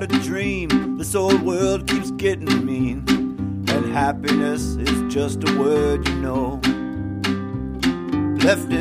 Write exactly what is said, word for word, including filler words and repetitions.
about a dream. This old world keeps getting mean, and happiness is just a word, you know. Left